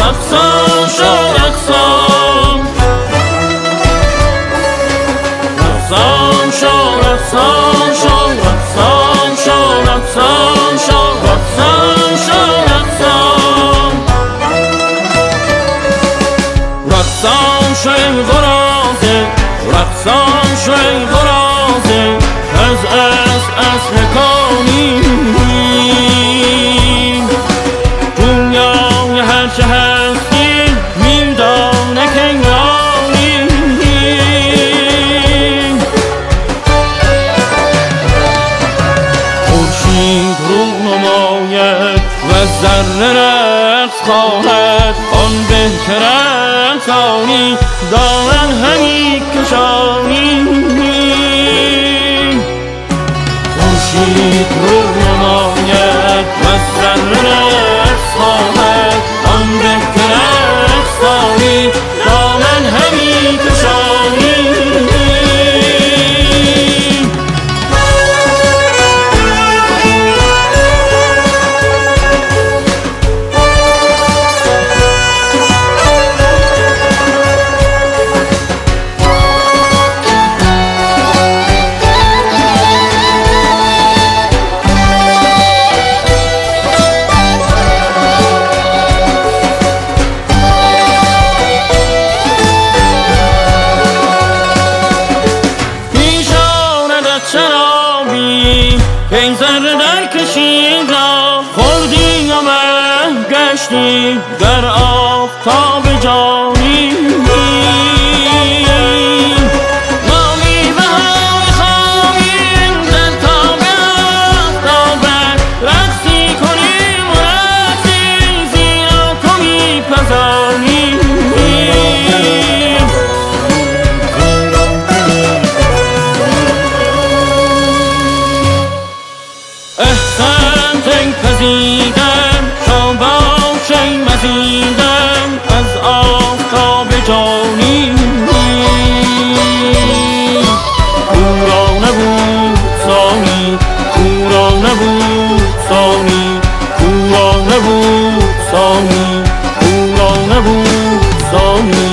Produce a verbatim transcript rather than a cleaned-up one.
رقصان شو رقصان رقصان شو رقصان شو رقصان شو رقصان شو رقصان شو رقصان رقصان شو غرازه رقصان شو غرازه از از از رکانی دنیای هر چه هستی میدانه که رانی خورشید رو نماید و ذره رقص خواهد آن به که رقصانی دامن همی کشانی خورشید رو نماید و ذره رقص خواهد آن به که رقصانی دامن همی کشانی این ذره در کشید را خوردی و من گشتی در آفتاب جانی ما میوه های خواهیم در تاب آفتابت رقصی کنیم و رقصی زیرا تو میپزانی احسان تن پذیدم تا باشی مزیدم از آفتاب جانی کورا نبود ثانی کورا نبود ثانی کورا نبود ثانی کورا نبود ثانی